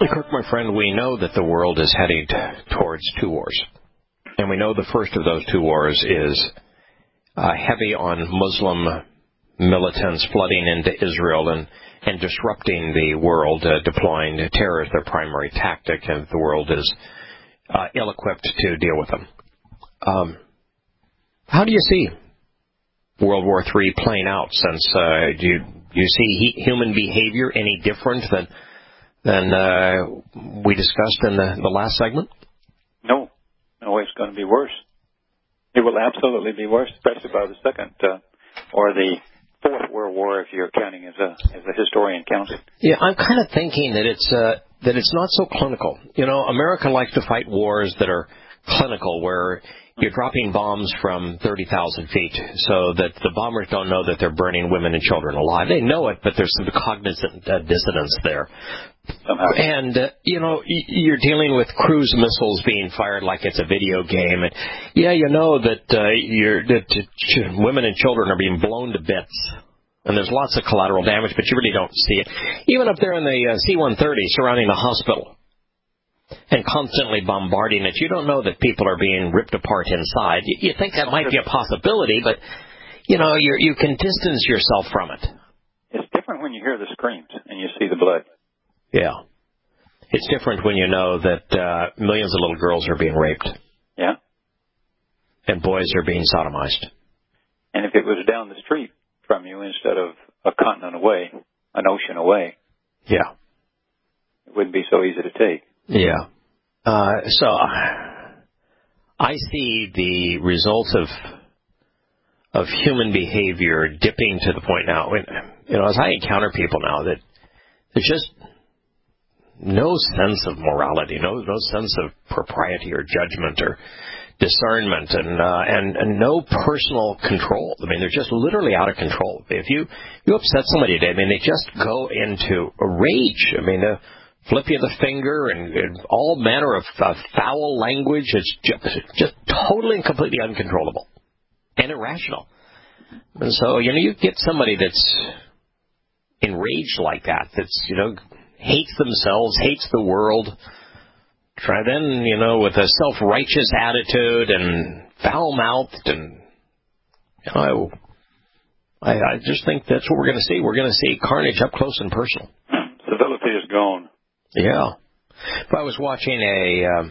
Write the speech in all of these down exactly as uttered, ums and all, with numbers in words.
Kirk, my friend, we know that the world is heading towards two wars. And we know the first of those two wars is uh, heavy on Muslim militants flooding into Israel and, and disrupting the world, uh, deploying terror as their primary tactic, and the world is uh, ill-equipped to deal with them. Um, how do you see World War Three playing out? Since uh, do you, do you see he, human behavior any different than than uh, we discussed in the, the last segment? No, no, it's going to be worse. It will absolutely be worse, especially by the second uh, or the Fourth World War, if you're counting as a as a historian counts it. Yeah, I'm kind of thinking that it's uh, that it's not so clinical. You know, America likes to fight wars that are clinical, where you're dropping bombs from thirty thousand feet so that the bombers don't know that they're burning women and children alive. They know it, but there's some cognizant uh, dissonance there. Somehow. And, uh, you know, you're dealing with cruise missiles being fired like it's a video game. And, yeah, you know that, uh, you're, that ch- women and children are being blown to bits. And there's lots of collateral damage, but you really don't see it. Even up there in the uh, C one thirty surrounding the hospital and constantly bombarding it, you don't know that people are being ripped apart inside. You, you think that might be a possibility, but, you know, you're, you can distance yourself from it. It's different when you hear the screams and you see the blood. Yeah. It's different when you know that uh, millions of little girls are being raped. Yeah. And boys are being sodomized. And if it was down the street from you instead of a continent away, an ocean away. Yeah. It wouldn't be so easy to take. Yeah. Uh, so I see the results of of human behavior dipping to the point now. When, you know, as I encounter people now, that there's just no sense of morality, no no sense of propriety or judgment or discernment, and uh, and and no personal control. I mean, they're just literally out of control. If you you upset somebody today, I mean, they just go into a rage. I mean, they flip you the finger and, and all manner of uh, foul language. It's just, just totally and completely uncontrollable and irrational. And so, you know, you get somebody that's enraged like that, that's, you know, hates themselves, hates the world. Try then, you know, with a self-righteous attitude and foul-mouthed, and you know, I, I just think that's what we're going to see. We're going to see carnage up close and personal. Civility is gone. Yeah. If I was watching a, um,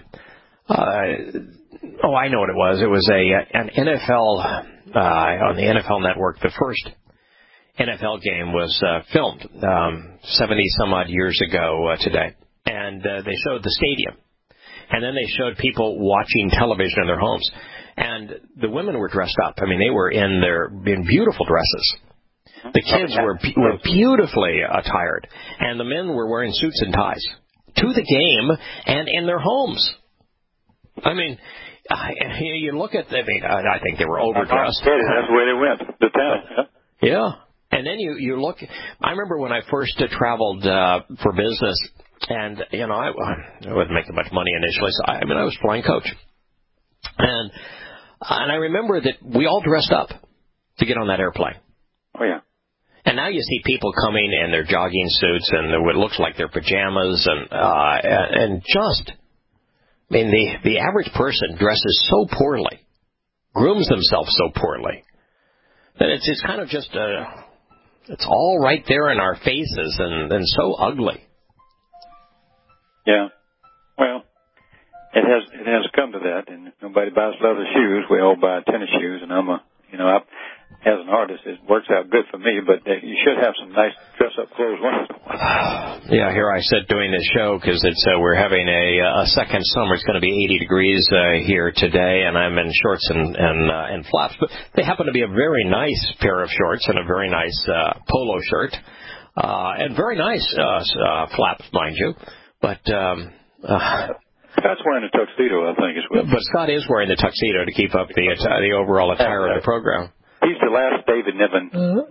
uh, oh, I know what it was. It was a an N F L uh, on the N F L Network. The first N F L game was uh, filmed um, seventy some odd years ago uh, today, and uh, they showed the stadium. And then they showed people watching television in their homes. And the women were dressed up. I mean, they were in their in beautiful dresses. The kids were were beautifully attired. And the men were wearing suits and ties to the game and in their homes. I mean, I, you look at, I mean, I think they were overdressed. That's the way they went to town. Yeah. yeah. And then you, you look, I remember when I first uh, traveled uh, for business. And, you know, I, I wasn't making much money initially, so I, I mean, I was flying coach. And and I remember that we all dressed up to get on that airplane. Oh, yeah. And now you see people coming in their jogging suits and what looks like their pajamas, and uh, and just, I mean, the, the average person dresses so poorly, grooms themselves so poorly, that it's, it's kind of just, uh, it's all right there in our faces and, and so ugly. Yeah, well, it has it has come to that, and if nobody buys leather shoes, we all buy tennis shoes, and I'm a, you know, I, as an artist, it works out good for me, but uh, you should have some nice dress-up clothes once in a while. Yeah, here I sit doing this show because it's uh, we're having a, a second summer. It's going to be eighty degrees uh, here today, and I'm in shorts and and, uh, and flaps, but they happen to be a very nice pair of shorts and a very nice uh, polo shirt, uh, and very nice uh, uh, flaps, mind you. But um, uh, Scott's wearing a tuxedo, I think, as well. But Scott is wearing the tuxedo to keep up the uh, the overall attire of the program. He's the last David Niven.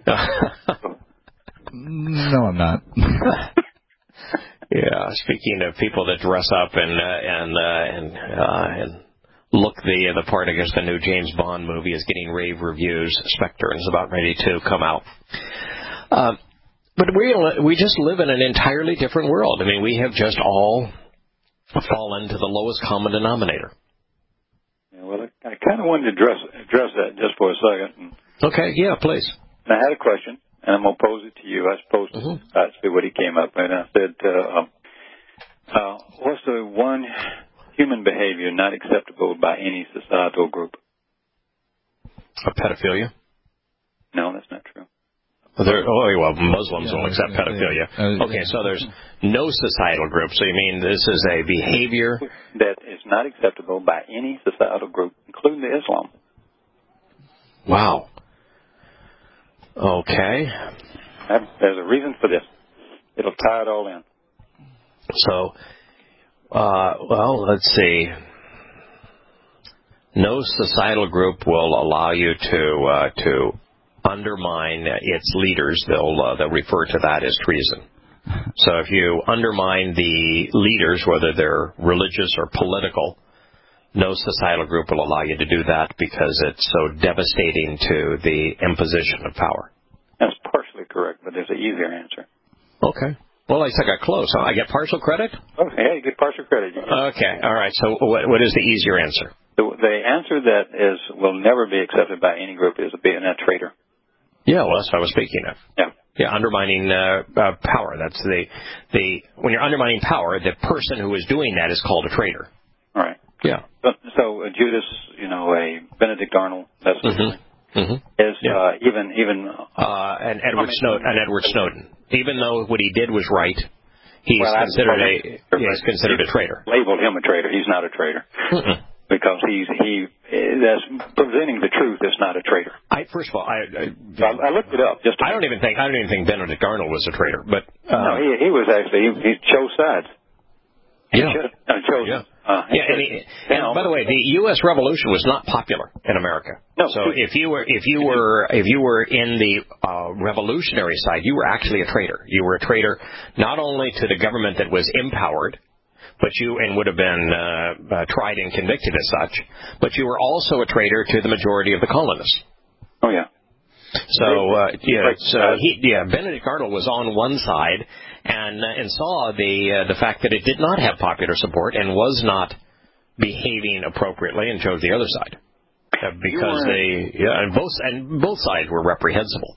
No, I'm not. Yeah, speaking of people that dress up and uh, and uh, and uh, and look the uh, the part, I guess the new James Bond movie is getting rave reviews. Spectre is about ready to come out. Uh, But we we just live in an entirely different world. I mean, we have just all fallen to the lowest common denominator. Yeah, well, I, I kind of wanted to address address that just for a second. Okay, yeah, please. And I had a question, and I'm going to pose it to you. I suppose mm-hmm. to see what he came up with. And I said, uh, um, uh, what's the one human behavior not acceptable by any societal group? A pedophilia? No, that's not true. Well, there, oh, well, Muslims yeah, won't accept yeah, pedophilia. Yeah. Okay, so there's no societal group. So you mean this is a behavior that is not acceptable by any societal group, including the Islam. Wow. Okay. There's a reason for this. It'll tie it all in. So, uh, well, let's see. No societal group will allow you to uh, to undermine its leaders. They'll uh, they'll refer to that as treason. So if you undermine the leaders, whether they're religious or political, no societal group will allow you to do that because it's so devastating to the imposition of power. That's partially correct, but there's an easier answer. Okay. Well, at least I got close. Huh? I get partial credit? Okay, yeah, you get partial credit. Okay, all right. So what, what is the easier answer? The, the answer that is will never be accepted by any group is being a traitor. Yeah, well, that's what I was speaking of. Yeah. Yeah, undermining uh, uh, power. That's the the when you're undermining power, the person who is doing that is called a traitor. All right. Yeah. So, so uh, Judas, you know, a Benedict Arnold, that's what mm-hmm. mm-hmm. is yeah. uh, even even uh, and Edward Snowden. And Edward Snowden, even though what he did was right, he's well, considered a he's considered a traitor. Labeled him a traitor. He's not a traitor. Mm-mm. Because he's he that's presenting the truth is not a traitor. I first of all, I I, I, I looked it up. Just I don't even think I don't even think Benedict Arnold was a traitor, but uh, no, he he was actually he, he chose sides. He yeah, should have chose. Yeah, uh, yeah. And, he, and by the way, the U S Revolution was not popular in America. No. So if you were if you were if you were in the uh, revolutionary side, you were actually a traitor. You were a traitor not only to the government that was empowered, but you and would have been uh, uh, tried and convicted as such. But you were also a traitor to the majority of the colonists. Oh yeah. So uh, yeah, so he, yeah, Benedict Arnold was on one side and uh, and saw the uh, the fact that it did not have popular support and was not behaving appropriately, and chose the other side uh, because they yeah and both and both sides were reprehensible.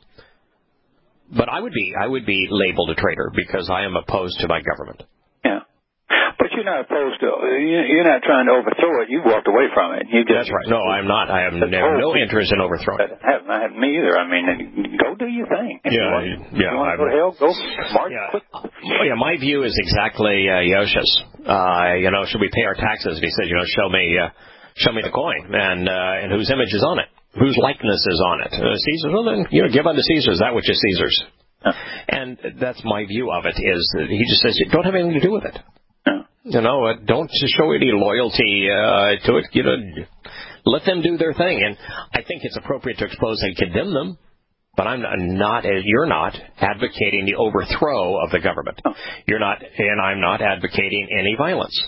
But I would be I would be labeled a traitor because I am opposed to my government. Yeah. But you're not opposed to, you're not trying to overthrow it. You walked away from it. You just, That's right. No, I'm not. I have no, no interest in overthrowing it. I have, I have me either. I mean, go do your thing. If yeah, you want, yeah. If you want to go to hell, go march yeah. quick. Well, yeah, my view is exactly uh, Yosha's. Uh, you know, should we pay our taxes? And he says, you know, show me, uh, show me the coin and uh, and whose image is on it, whose likeness is on it. Uh, Caesar's. Well, then you know, give unto Caesar's that which is Caesar's. Huh. And that's my view of it. Is that he just says, don't have anything to do with it. You know, uh, don't show any loyalty uh, to it. You know, let them do their thing. And I think it's appropriate to expose and condemn them. But I'm not, you're not advocating the overthrow of the government. You're not, and I'm not advocating any violence.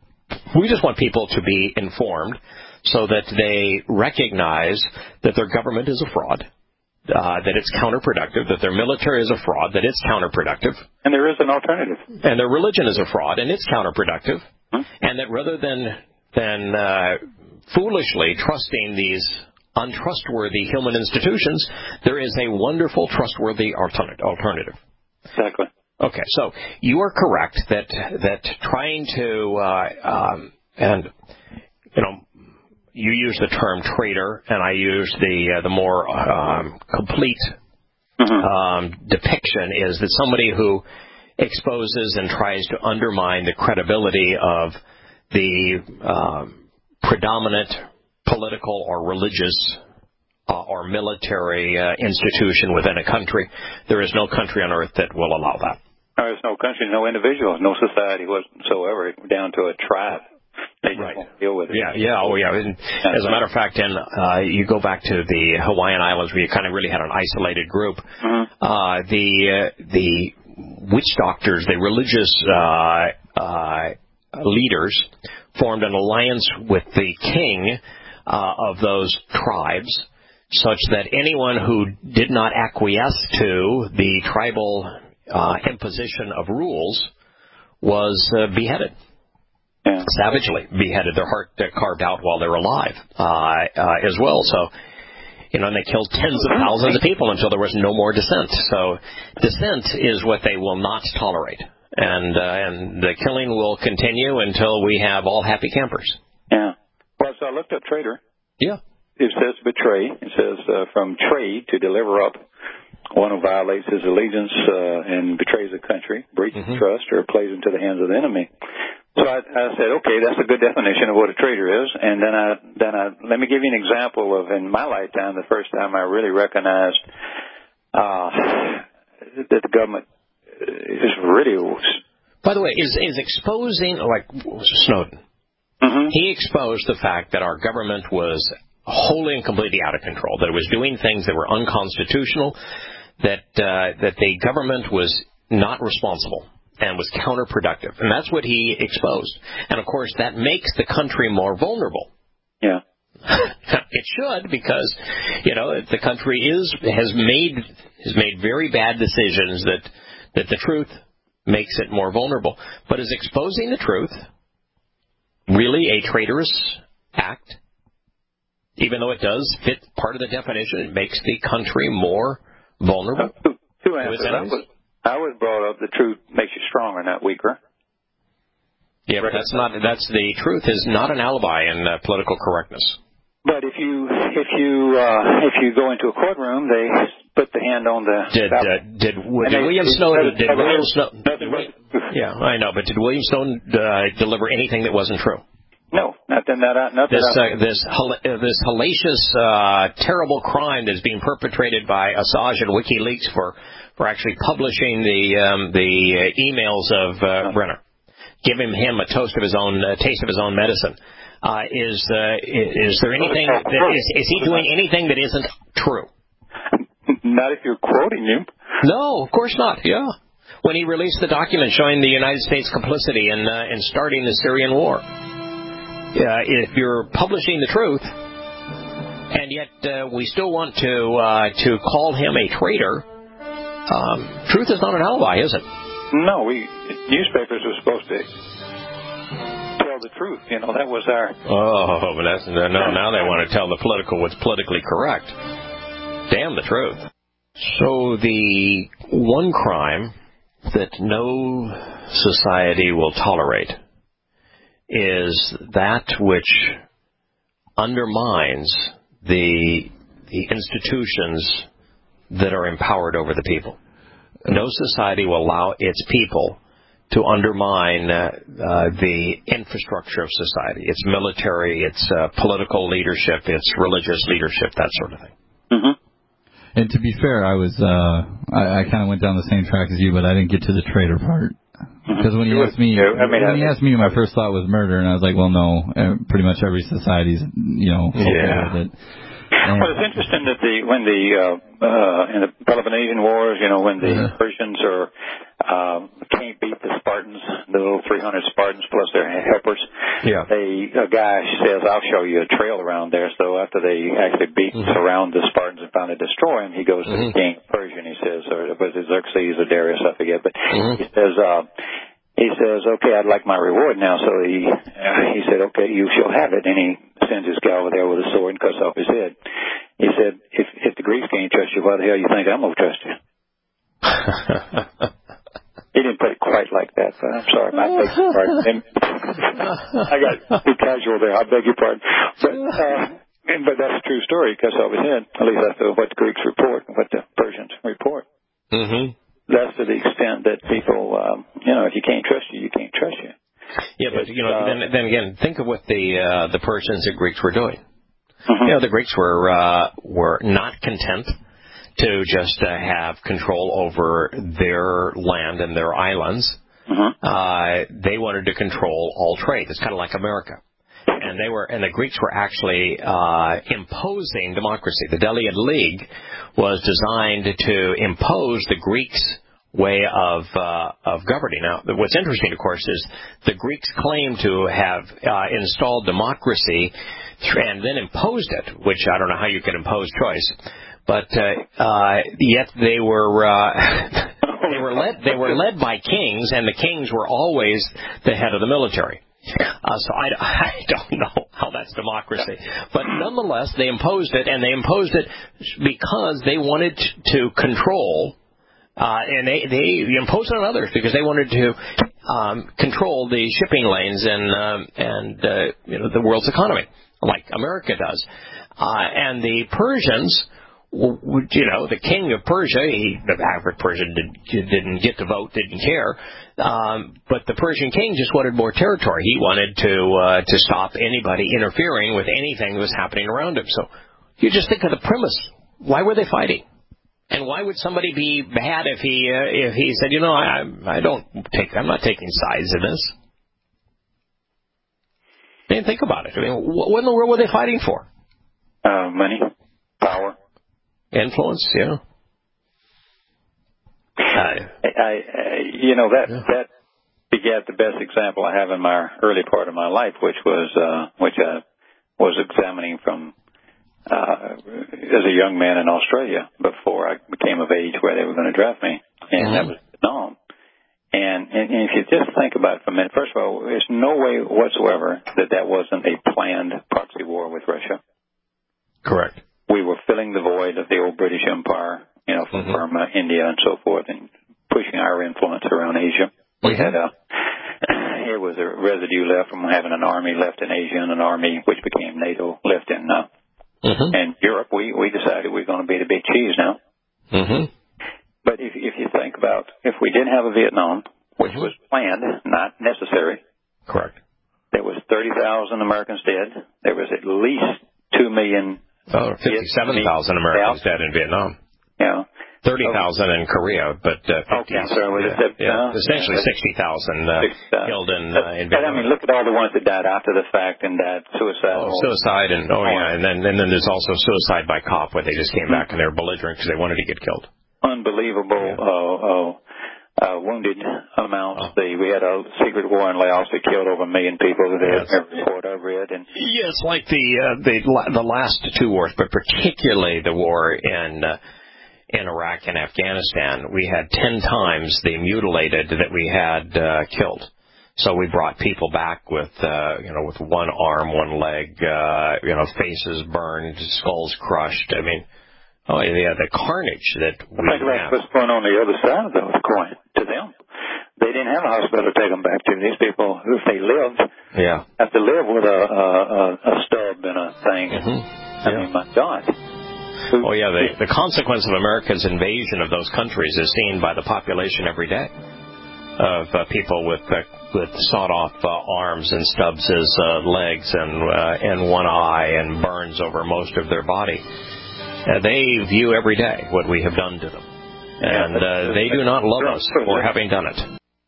We just want people to be informed so that they recognize that their government is a fraud. Uh, that it's counterproductive, that their military is a fraud, that it's counterproductive. And there is an alternative. And their religion is a fraud, and it's counterproductive. Hmm? And that rather than than uh, foolishly trusting these untrustworthy human institutions, there is a wonderful, trustworthy alternative. Exactly. Okay, so you are correct that that trying to, uh, um, and, you know, you use the term traitor, and I use the uh, the more um, complete mm-hmm. um, depiction is that somebody who exposes and tries to undermine the credibility of the um, predominant political or religious uh, or military uh, institution within a country. There is no country on earth that will allow that. There is no country, no individual, no society whatsoever, down to a tribe. They just right. won't deal with it. Yeah, yeah, oh yeah. And as a matter of fact, and uh, you go back to the Hawaiian Islands where you kind of really had an isolated group. Mm-hmm. Uh, the uh, the witch doctors, the religious uh, uh, leaders, formed an alliance with the king uh, of those tribes, such that anyone who did not acquiesce to the tribal uh, imposition of rules was uh, beheaded. Yeah. Savagely beheaded, their heart uh, carved out while they were alive uh, uh, as well. So, you know, and they killed tens of thousands of people until there was no more dissent. So dissent is what they will not tolerate. And, uh, and the killing will continue until we have all happy campers. Yeah. Well, so I looked up traitor. Yeah. It says betray. It says uh, from trade to deliver up one who violates his allegiance uh, and betrays the country, breaches mm-hmm. trust, or plays into the hands of the enemy. So I, I said, okay, that's a good definition of what a traitor is. And then I, then I, let me give you an example of in my lifetime, the first time I really recognized uh, that the government is really. By the way, is is exposing like Snowden? Mm-hmm. He exposed the fact that our government was wholly and completely out of control, that it was doing things that were unconstitutional, that uh, that the government was not responsible and was counterproductive. And that's what he exposed. And, of course, that makes the country more vulnerable. Yeah. It should, because, you know, the country is has made has made very bad decisions that that the truth makes it more vulnerable. But is exposing the truth really a traitorous act? Even though it does fit part of the definition, it makes the country more vulnerable. Uh, two, two answers. I was, I was brought up the truth makes you stronger, not weaker. Yeah, but that's not. That's the truth is not an alibi in uh, political correctness. But if you if you uh, if you go into a courtroom, they put the hand on the. Did uh, did, did, did William Snowden? Did William Snowden? Yeah, I know, but did William Snowden uh, deliver anything that wasn't true? No, nothing that I, nothing this I, uh, this uh, this hellacious, uh, terrible crime that's being perpetrated by Assange and WikiLeaks for, for actually publishing the um, the uh, emails of uh, no. Brenner, giving him a toast of his own uh, taste of his own medicine. Uh, is uh, is there anything that is is he doing anything that isn't true? Not if you're quoting him. No, of course not. Yeah, when he released the document showing the United States complicity in uh, in starting the Syrian war. Uh, if you're publishing the truth, and yet uh, we still want to uh, to call him a traitor, um, truth is not an alibi, is it? No, we newspapers are supposed to tell the truth. You know, that was our. Oh, but that's no. Now they want to tell the political what's politically correct. Damn the truth. So the one crime that no society will tolerate is that which undermines the the institutions that are empowered over the people. No society will allow its people to undermine uh, uh, the infrastructure of society, its military, its uh, political leadership, its religious leadership, that sort of thing. Mm-hmm. And to be fair, I was uh, I, I kind of went down the same track as you, but I didn't get to the traitor part. Because when he asked me, yeah, I mean, when he asked me, my first thought was murder, and I was like, well, no, pretty much every society's, you know, okay yeah. with it. And well, it's interesting that the when the uh, uh, in the Peloponnesian Wars, you know, when the uh, Persians are uh, can't beat the Spartans, the little three hundred Spartans plus their helpers. Yeah. They a guy says, "I'll show you a trail around there." So after they actually beat and mm-hmm. surround the Spartans and finally destroy them, he goes to mm-hmm. the king of Persia and he says, or was it Xerxes or Darius, I forget, but mm-hmm. he says. Uh, He says, okay, I'd like my reward now. So he uh, he said, okay, you shall have it. And he sends this guy over there with a sword and cuts off his head. He said, if if the Greeks can't trust you, why the hell you think I'm going to trust you? He didn't put it quite like that, but I'm sorry. I beg your pardon. I got too casual there. I beg your pardon. But, uh, but that's a true story. He cuts off his head. At least that's what the Greeks report and what the Persians report. Mm-hmm. That's to the extent that people, um, you know, if you can't trust you, you can't trust you. Yeah, but you know, uh, then, then again, think of what the uh, the Persians and Greeks were doing. Mm-hmm. You know, the Greeks were uh, were not content to just uh, have control over their land and their islands. Mm-hmm. Uh, they wanted to control all trade. It's kind of like America. And they were, and the Greeks were actually uh, imposing democracy. The Deliad League was designed to impose the Greeks' way of uh, of governing. Now, what's interesting, of course, is the Greeks claim to have uh, installed democracy and then imposed it, which I don't know how you can impose choice. But uh, uh, yet they were. Uh, they were led they were led by kings, and the kings were always the head of the military. Uh, so I, I don't know how that's democracy, but nonetheless they imposed it, and they imposed it because they wanted to control, uh, and they they imposed it on others because they wanted to um, control the shipping lanes and um, and uh, you know the world's economy, like America does, uh, and the Persians. You know, the king of Persia, he, the average Persian did, didn't get to vote, didn't care, um, but the Persian king just wanted more territory. He wanted to uh, to stop anybody interfering with anything that was happening around him. So you just think of the premise. Why were they fighting? And why would somebody be bad if he uh, if he said, you know, I I don't take, I'm not taking sides in this? I mean, think about it. I mean, what in the world were they fighting for? Uh, money, power. Influence, yeah. Uh, I, I, you know, that, yeah. that begat the best example I have in my early part of my life, which was, uh, which I was examining from, uh, as a young man in Australia before I became of age where they were going to draft me. And mm-hmm. that was Vietnam. And, and, and if you just think about it for a minute, first of all, there's no way whatsoever that that wasn't a planned proxy war with Russia. Correct. We were filling the void of the old British Empire, you know, from mm-hmm. Burma, India, and so forth, and pushing our influence around Asia. We had a, it was a residue left from having an army left in Asia and an army which became NATO left in uh, mm-hmm. in Europe. We we decided we we're going to be the big cheese now. Mm-hmm. But if if you think about if we didn't have a Vietnam, which mm-hmm. was planned, not necessary. Correct. There was thirty thousand Americans dead. There was at least two million. Oh, fifty-seven thousand Americans dead in Vietnam. Yeah. thirty thousand in Korea, but uh, fifty, okay, so yeah, that, yeah, uh, essentially sixty thousand uh, killed in, uh, in Vietnam. I mean, look at all the ones that died after the fact and died suicide. Oh, suicide, and oh yeah, and then and then there's also suicide by cop where they just came back and they were belligerent because they wanted to get killed. Unbelievable. Yeah. Uh, uh, Uh, wounded amounts. Oh. The, we had a secret war in Laos that killed over a million people. That yes. every report I've read. And yes, like the uh, the the last two wars, but particularly the war in uh, in Iraq and Afghanistan. We had ten times the mutilated that we had uh, killed. So we brought people back with uh, you know with one arm, one leg, uh, you know, faces burned, skulls crushed. I mean. Oh, yeah, the carnage that we I think that's what's going on the other side of the coin to them. They didn't have a hospital to take them back to. These people, if they lived, yeah. have to live with a, a, a stub and a thing. Mm-hmm. I yeah. mean, my God. Oh, yeah, the, the consequence of America's invasion of those countries is seen by the population every day of uh, people with uh, with sawed-off uh, arms and stubs as uh, legs and, uh, and one eye and burns over most of their body. Uh, they view every day what we have done to them, and uh, they do not love us for having done it.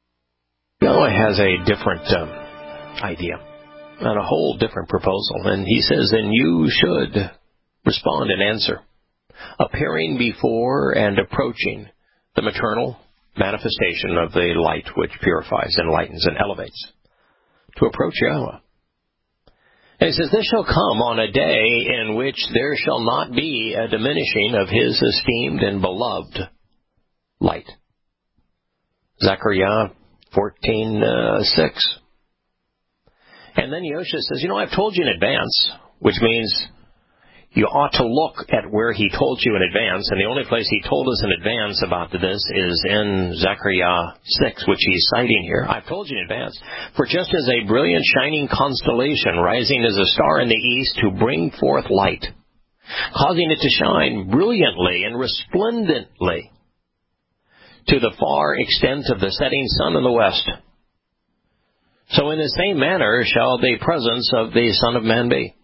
Noah has a different um, idea and a whole different proposal, and he says, then you should respond and answer, appearing before and approaching the maternal manifestation of the light which purifies, enlightens, and elevates, to approach Yahweh. And he says, this shall come on a day in which there shall not be a diminishing of his esteemed and beloved light. Zechariah fourteen six. And then Yosha says, you know, I've told you in advance, which means you ought to look at where he told you in advance, and the only place he told us in advance about this is in Zechariah six, which he's citing here. I've told you in advance, for just as a brilliant shining constellation rising as a star in the east to bring forth light, causing it to shine brilliantly and resplendently to the far extent of the setting sun in the west, so in the same manner shall the presence of the Son of Man be.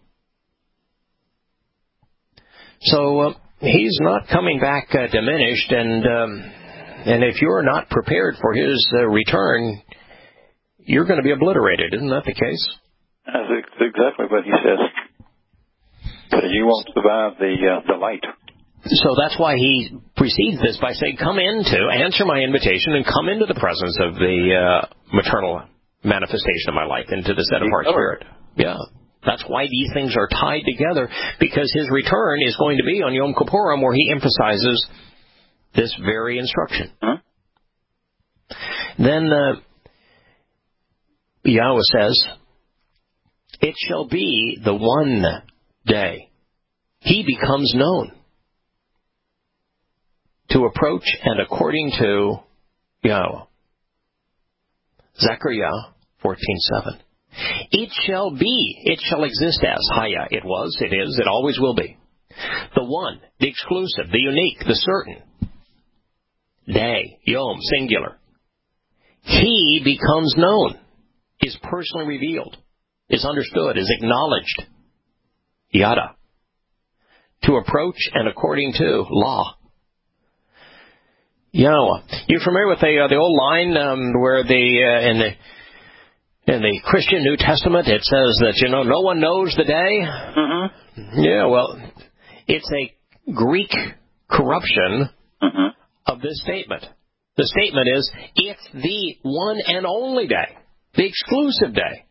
So uh, he's not coming back uh, diminished, and um, and if you're not prepared for his uh, return, you're going to be obliterated. Isn't that the case? That's exactly what he says. So you won't survive the uh, the light. So that's why he precedes this by saying, come into, answer my invitation, and come into the presence of the uh, maternal manifestation of my life, into the set-apart spirit. Yeah. That's why these things are tied together, because his return is going to be on Yom Kippurim, where he emphasizes this very instruction. Huh? Then uh, Yahweh says, it shall be the one day he becomes known to approach and according to Yahweh. Zechariah fourteen seven. It shall be, it shall exist as, Haya, it was, it is, it always will be. The one, the exclusive, the unique, the certain. Day, Yom, singular. He becomes known, is personally revealed, is understood, is acknowledged. Yada. To approach and according to law. Yahweh. You familiar with the uh, the old line um, where the uh, in the in the Christian New Testament it says that, you know, no one knows the day? Mm-hmm. Yeah, well, it's a Greek corruption mm-hmm. of this statement. The statement is, it's the one and only day, the exclusive day,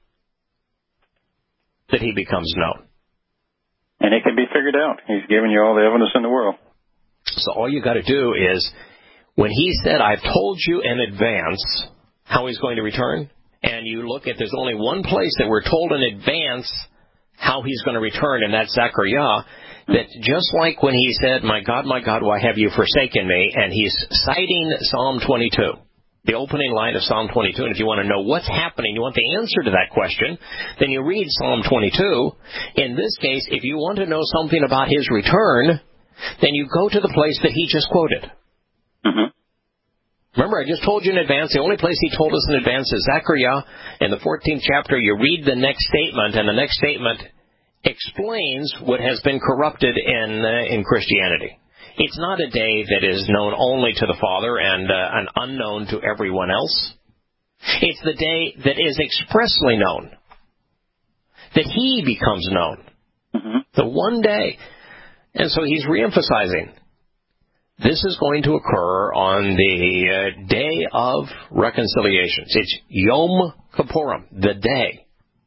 that he becomes known. And it can be figured out. He's given you all the evidence in the world. So all you got to do is, when he said, I've told you in advance how he's going to return, and you look at, there's only one place that we're told in advance how he's going to return, and that's Zechariah, that just like when he said, my God, my God, why have you forsaken me? And he's citing Psalm twenty-two, the opening line of Psalm twenty-two. And if you want to know what's happening, you want the answer to that question, then you read Psalm twenty-two. In this case, if you want to know something about his return, then you go to the place that he just quoted. Mm-hmm. Remember, I just told you in advance, the only place he told us in advance is Zechariah. In the fourteenth chapter, you read the next statement, and the next statement explains what has been corrupted in uh, in Christianity. It's not a day that is known only to the Father and, uh, and unknown to everyone else. It's the day that is expressly known, that he becomes known. Mm-hmm. The one day. And so he's reemphasizing, this is going to occur on the uh, day of reconciliations. It's Yom Kippurim, the day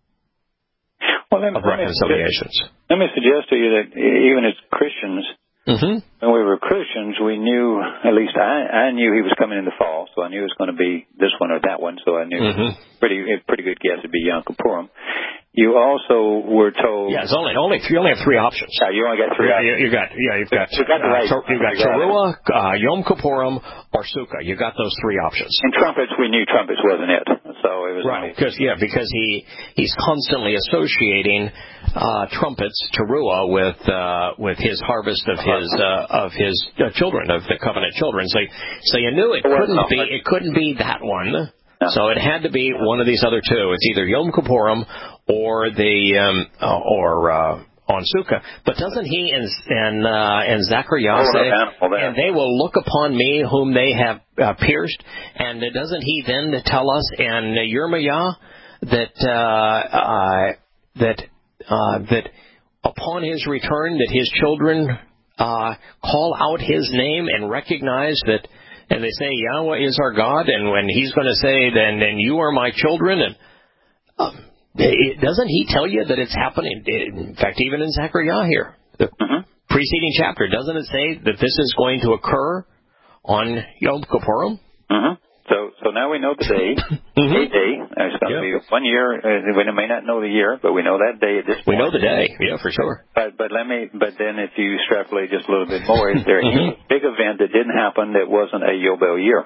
well, let me, of reconciliations. Let me suggest to you that even as Christians, mm-hmm. when we were Christians, we knew, at least I, I knew he was coming in the fall, so I knew it was going to be this one or that one, so I knew mm-hmm. pretty a pretty good guess it'd be Yom Kippurim. You also were told... Yeah, it's only, only you only have three options. Yeah, you only got three you, options. You, you got, yeah, you've got, you got, the right, uh, you've got Teruah, uh, Yom Kippurim, or Sukkah. You got those three options. And trumpets, we knew trumpets wasn't it. So it was... Right, because, yeah, because he, he's constantly associating uh, trumpets, Teruah, with uh, with his harvest of his uh, of his uh, children, of the covenant children. So, so you knew it couldn't be it couldn't be that one. No. So it had to be one of these other two. It's either Yom Kippurim or the um, uh, or uh, on Sukkah. But doesn't he and and, uh, and Zechariah say, and they will look upon me whom they have uh, pierced? And doesn't he then tell us in Yirmiyah that uh, uh, that uh, that upon his return that his children uh, call out his name and recognize that? And they say, Yahweh is our God, and when he's going to say, then then you are my children. And um, it, doesn't he tell you that it's happening? In fact, even in Zechariah here, the mm-hmm. preceding chapter, doesn't it say that this is going to occur on Yom Kippurim? Mm-hmm. So so now we know the day, mm-hmm. a day. It's going to yep. be one year. Uh, we may not know the year, but we know that day at this point. We know the day, yeah, for sure. But but let me. But then, if you extrapolate just a little bit more, is there any big event that didn't happen that wasn't a Yobel year?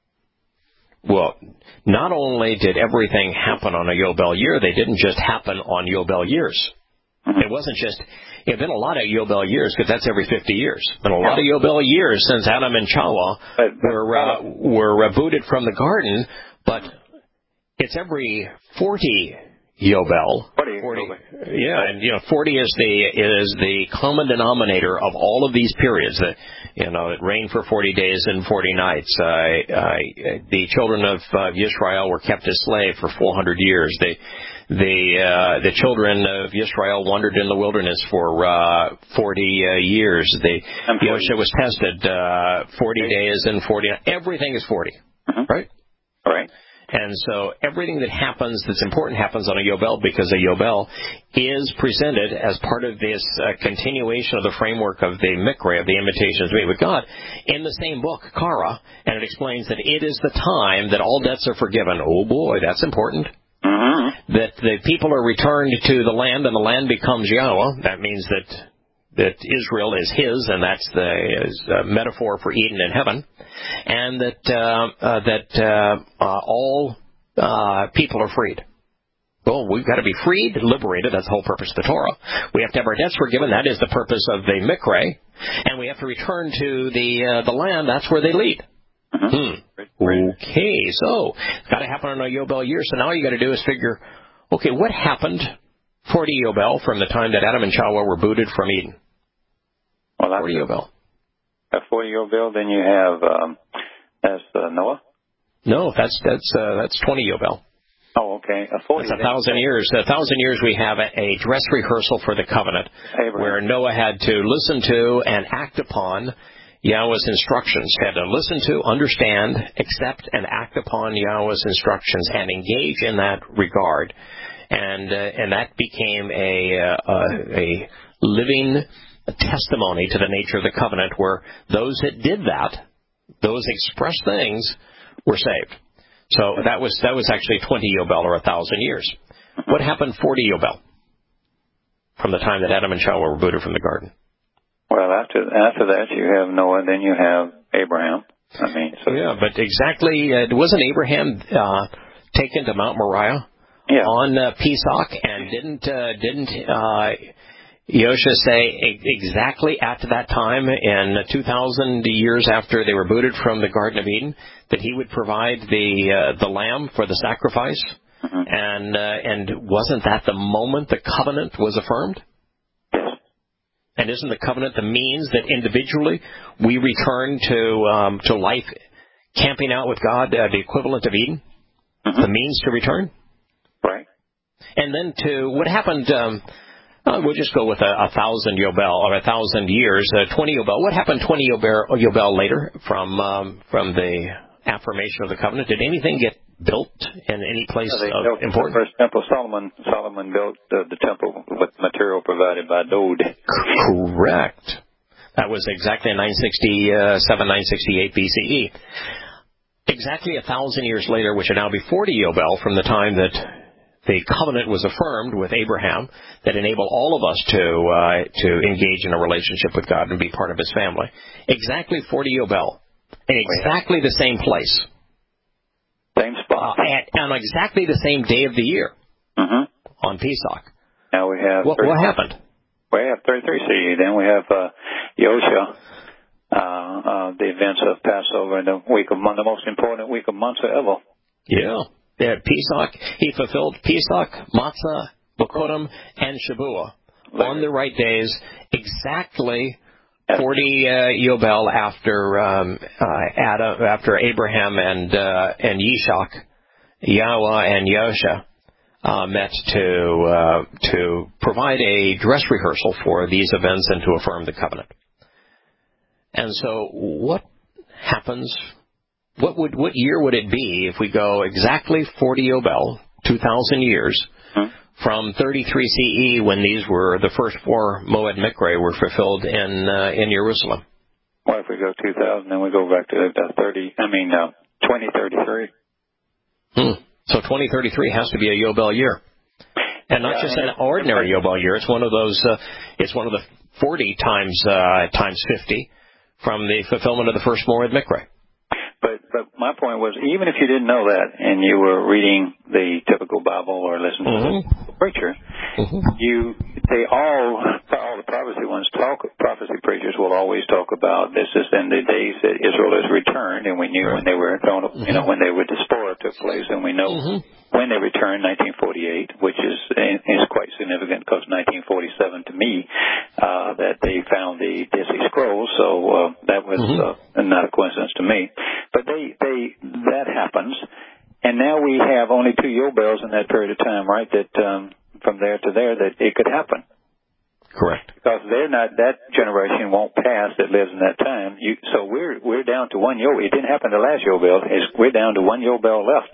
Well, not only did everything happen on a Yobel year, they didn't just happen on Yobel years. Mm-hmm. It wasn't just. It had been a lot of Yobel years, because that's every fifty years. Been a lot of Yobel years since Adam and Chawah but, but, were uh, were uh, booted from the garden, but it's every forty Yobel. forty, forty yeah, and you know, forty is the is the common denominator of all of these periods. That you know, it rained for forty days and forty nights. Uh, uh, the children of uh, Israel were kept as slaves for four hundred years. They The uh, the children of Israel wandered in the wilderness for uh, forty uh, years. The Yosha was tested uh, forty days and forty. Everything is forty, mm-hmm. right? All right. And so everything that happens that's important happens on a Yobel because a Yobel is presented as part of this uh, continuation of the framework of the Mikra, of the invitations to meet with God, in the same book, Kara, and it explains that it is the time that all debts are forgiven. Oh boy, that's important. Mm-hmm. That the people are returned to the land and the land becomes Yahweh. That means that that Israel is his, and that's the is a metaphor for Eden in heaven, and that uh, uh, that uh, uh, all uh, people are freed. Well, we've got to be freed, liberated. That's the whole purpose of the Torah. We have to have our debts forgiven. That is the purpose of the Mikra, and we have to return to the uh, the land. That's where they lead. Mm-hmm. Hmm. Okay, so it's got to happen in a Yobel year. So now all you got to do is figure, okay, what happened forty Yobel from the time that Adam and Chawah were booted from Eden? Well, that's forty Yobel. A forty Yobel. Then you have um, that's uh, Noah. No, that's that's uh, that's twenty Yobel. Oh, okay. A forty. That's a thousand years. A thousand years. We have a, a dress rehearsal for the covenant, Abraham. where Noah had to listen to and act upon Yahweh's instructions. He had to listen to, understand, accept, and act upon Yahweh's instructions, and engage in that regard. And uh, and that became a uh, a living testimony to the nature of the covenant, where those that did that, those express things, were saved. So that was that was actually twenty Yobel, or a thousand years. What happened forty Yobel from the time that Adam and Chawah were booted from the garden? Well, after after that you have Noah, then you have Abraham. I mean, so yeah, but exactly, uh, wasn't Abraham uh, taken to Mount Moriah yeah. on uh, Pesach, and didn't uh, didn't uh, Yosha say exactly at that time, in two thousand years after they were booted from the Garden of Eden, that he would provide the uh, the lamb for the sacrifice? Mm-hmm. And uh, and wasn't that the moment the covenant was affirmed? And isn't the covenant the means that individually we return to um, to life, camping out with God, uh, the equivalent of Eden? Mm-hmm. The means to return? Right. And then to what happened, um, uh, we'll just go with a, a thousand Yobel, or a thousand years, uh, twenty Yobel. What happened twenty Yobel, Yobel later from um, from the affirmation of the covenant? Did anything get built in any place yeah, of built importance? The first temple, Solomon, Solomon built uh, the temple with material provided by Dode. Correct. That was exactly in nine sixty-seven, nine sixty-eight B C E. Exactly a thousand years later, which would now be forty Yobel from the time that the covenant was affirmed with Abraham, that enabled all of us to uh, to engage in a relationship with God and be part of His family. Exactly forty Yobel, in exactly the same place. Same spot. Uh, and on exactly the same day of the year, mm-hmm. on Pesach. Now we have... What, what happened? We have thirty-three C E. Then we have uh, Yosha, uh, uh, the events of Passover, and the week of the most important week of months ever. Yeah. Yeah, Pesach. He fulfilled Pesach, Matzah, Bokorim, and Shavuot on the right days, exactly forty uh, Yobel after um, uh, Adam, after Abraham and uh, and Yishak, Yahweh and Yosha uh, met to uh, to provide a dress rehearsal for these events and to affirm the covenant. And so, what happens? What would what year would it be if we go exactly forty Yobel, two thousand years, hmm? from thirty-three C E, when these were the first four Moed Mikra were fulfilled in uh, in Jerusalem? Well, if we go two thousand, then we go back to uh, thirty. I mean, uh, twenty thirty-three. Hmm. So twenty thirty-three has to be a Yobel year, and not yeah, just an ordinary Yobel year. It's one of those. Uh, it's one of the forty times uh, times fifty from the fulfillment of the first Moed Mikra. But but my point was, even if you didn't know that and you were reading the typical Bible or listening mm-hmm. to the preacher, mm-hmm. you they all all the prophecy ones talk prophecy preachers will always talk about this is in the days that Israel is returned, and we knew right. when they were thrown, mm-hmm. you know, when they were the spoil took place, and we know mm-hmm. when they returned, nineteen forty-eight, which is is quite significant because nineteen forty-seven to me uh, that they found the Dead Sea Scrolls, so uh, that was mm-hmm. uh, not a coincidence to me. But they, they, that happens, and now we have only two Yobels in that period of time, right? That um, from there to there, that it could happen. Correct. Because they're not, that generation won't pass that lives in that time. You, so we're we're down to one Yobel. It didn't happen the last Yobel. It's, we're down to one Yobel left.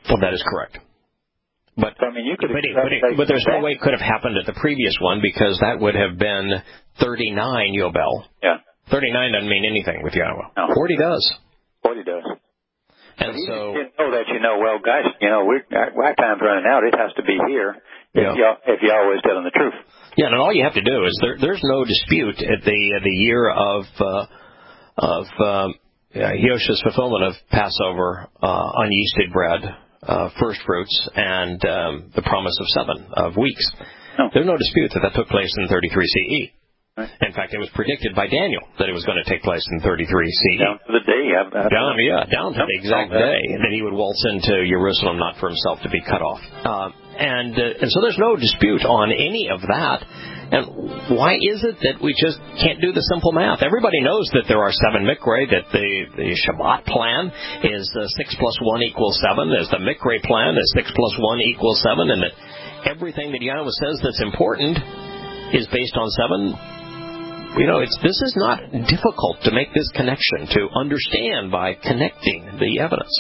Well, that is correct. But so, I mean, you could but, it, but, it, but there's no way it could have happened at the previous one because that would have been thirty-nine Yobel. Yeah. thirty-nine doesn't mean anything with Yahweh. No. forty does. forty does. And but so... You know that, you know, well, guys, you know, we're, our time's running out. It has to be here if, yeah. y'all, if Yahweh is telling the truth. Yeah, and all you have to do is there, there's no dispute at the uh, the year of uh, of um, yeah, Yosha's fulfillment of Passover, uh, unyeasted bread, uh, first fruits, and um, the promise of seven of weeks. No. There's no dispute that that took place in thirty-three C E. Right. In fact, it was predicted by Daniel that it was going to take place in thirty-three C E. Down to the day. I've, I've, down, yeah, down to the exact day that he would waltz into Jerusalem, not for himself to be cut off. Uh, and uh, and so there's no dispute on any of that. And why is it that we just can't do the simple math? Everybody knows that there are seven Mikre, that the, the Shabbat plan is uh, six plus one equals seven, as the Mikre plan is six plus one equals seven, and that everything that Yahweh says that's important is based on seven. You know, it's this is not difficult to make this connection, to understand by connecting the evidence.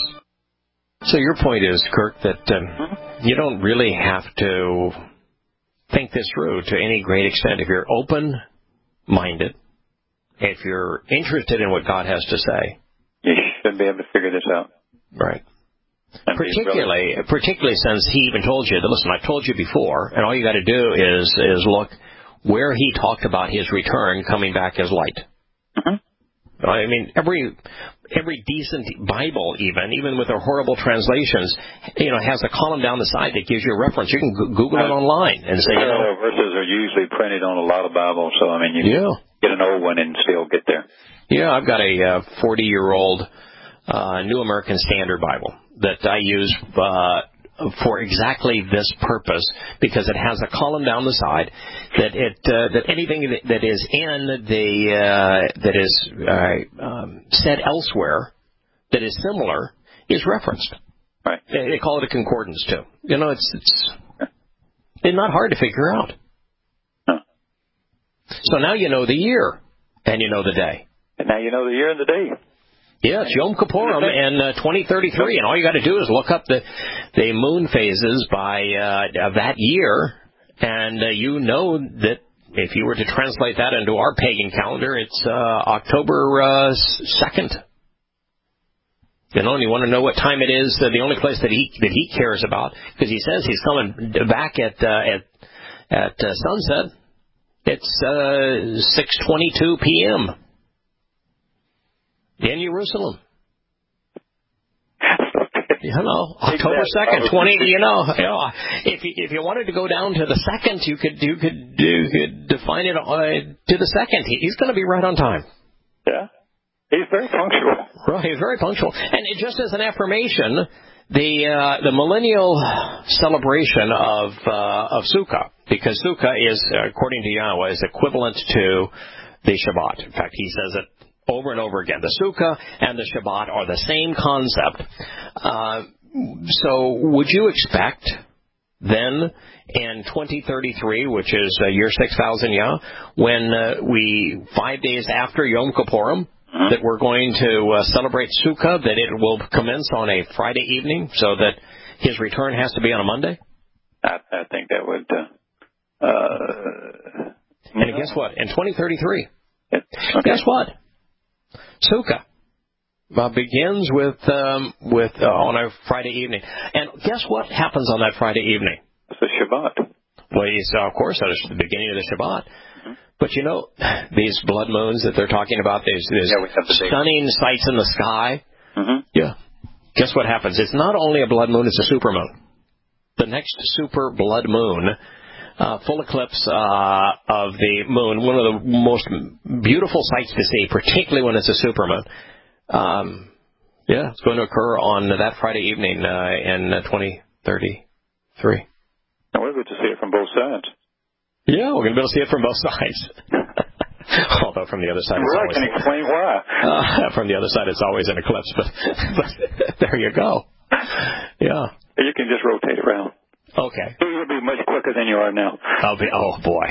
So your point is, Kirk, that um, you don't really have to think this through to any great extent. If you're open-minded, if you're interested in what God has to say, you should be able to figure this out. Right. And particularly, particularly since he even told you that, listen, I've told you before, and all you got to do is is look where he talked about his return coming back as light. Mm-hmm. I mean, every every decent Bible, even even with their horrible translations, you know, has a column down the side that gives you a reference. You can Google it online and say, you know, verses are usually printed on a lot of Bibles, so I mean, you yeah. can get an old one and still get there. Yeah, I've got a forty-year-old uh, New American Standard Bible that I use uh, for exactly this purpose, because it has a column down the side that it uh, that anything that, that is in the uh, that is uh, um, said elsewhere that is similar is referenced. Right. They, they call it a concordance too. You know, it's it's it's not hard to figure out. Huh. So now you know the year and you know the day. And now you know the year and the day. Yeah, it's Yom Kippurim in uh, twenty thirty-three, and all you got to do is look up the the moon phases by uh, of that year, and uh, you know that if you were to translate that into our pagan calendar, it's uh, October uh, second. You know, and you want to know what time it is. Uh, the only place that he that he cares about, because he says he's coming back at uh, at at uh, sunset. It's uh, six twenty-two p.m. in Jerusalem. You know, October second, twenty. You know, you know, if you, if you wanted to go down to the second, you could you could you could define it uh, to the second. He, he's going to be right on time. Yeah, he's very punctual. Right, he's very punctual. And it, just as an affirmation, the uh, the millennial celebration of uh, of Sukkah, because Sukkah is, according to Yahweh, is equivalent to the Shabbat. In fact, he says it over and over again. The Sukkah and the Shabbat are the same concept. Uh, so would you expect then in twenty thirty-three, which is uh, year six thousand Yah, when uh, we, five days after Yom Kippurim, mm-hmm. that we're going to uh, celebrate Sukkah, that it will commence on a Friday evening so that his return has to be on a Monday? I, I think that would... Uh, uh, and no. Guess what? In twenty thirty-three, it, okay. guess what? Sukkah uh, begins with um, with uh, on a Friday evening, and guess what happens on that Friday evening? It's the Shabbat. Well, it's, uh, of course, it's the beginning of the Shabbat. Mm-hmm. But you know, these blood moons that they're talking about, these, these yeah, we have the stunning sights in the sky. Mm-hmm. Yeah. Guess what happens? It's not only a blood moon; it's a super moon. The next super blood moon. Uh, full eclipse uh, of the moon, one of the most beautiful sights to see, particularly when it's a supermoon. Um, yeah, it's going to occur on that Friday evening uh, in uh, twenty thirty-three. And we're going to see it from both sides. Yeah, we're going to be able to see it from both sides. Although from the other side, it's well, always... I can explain why. Uh, from the other side, it's always an eclipse, but, but there you go. Yeah. You can just rotate around. Okay. You'll be much quicker than you are now. I'll be. Oh boy.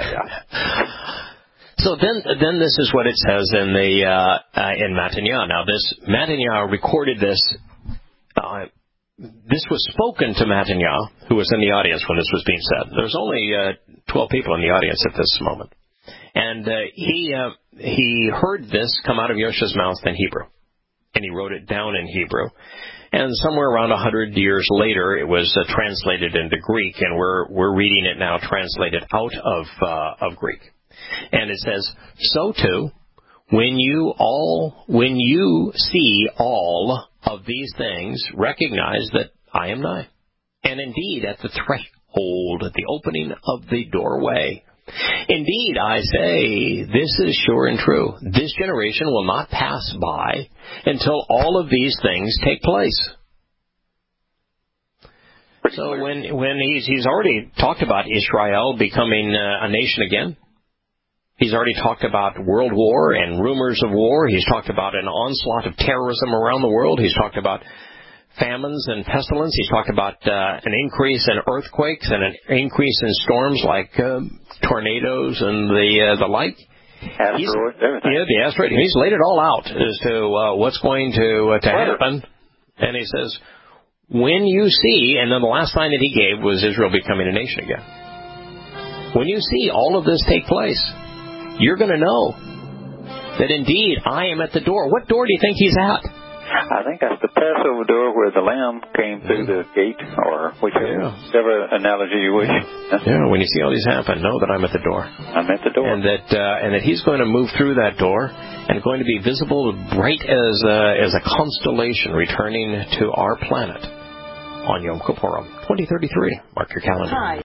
Yeah. So then, then this is what it says in the uh, uh, in Matanya. Now, this Matanya recorded this. Uh, this was spoken to Matanya, who was in the audience when this was being said. There's only uh, twelve people in the audience at this moment. And uh, he uh, he heard this come out of Yosha's mouth in Hebrew. And he wrote it down in Hebrew. And somewhere around a hundred years later, it was uh, translated into Greek, and we're we're reading it now translated out of uh, of Greek. And it says, "So too, when you all when you see all of these things, recognize that I am nigh, and indeed at the threshold, at the opening of the doorway. Indeed, I say, this is sure and true. This generation will not pass by until all of these things take place." So when when he's he's already talked about Israel becoming uh, a nation again. He's already talked about world war and rumors of war. He's talked about an onslaught of terrorism around the world. He's talked about famines and pestilence. He's talked about uh, an increase in earthquakes and an increase in storms like uh, tornadoes and the uh, the like. Asteroids, everything. Yeah, the asteroid. He's laid it all out as to uh, what's going to uh, to happen. And he says, when you see, and then the last sign that he gave was Israel becoming a nation again. When you see all of this take place, you're going to know that indeed I am at the door. What door do you think he's at? I think that's the Passover door where the lamb came through the gate, or whichever, yeah. whichever analogy you wish. Yeah, when you see all these happen, know that I'm at the door. I'm at the door. And that uh, and that he's going to move through that door and going to be visible bright as a, as a constellation returning to our planet on Yom Kippurim twenty thirty-three. Mark your calendar. Hi.